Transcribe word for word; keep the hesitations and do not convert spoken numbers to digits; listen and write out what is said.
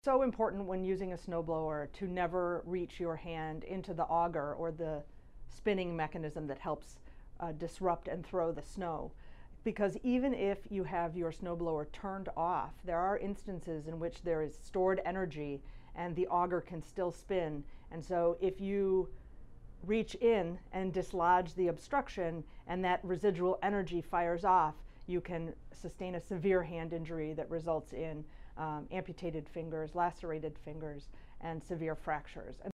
So important when using a snowblower to never reach your hand into the auger or the spinning mechanism that helps uh, disrupt and throw the snow. Because even if you have your snowblower turned off, there are instances in which there is stored energy and the auger can still spin. And so if you reach in and dislodge the obstruction and that residual energy fires off, you can sustain a severe hand injury that results in um, amputated fingers, lacerated fingers, and severe fractures.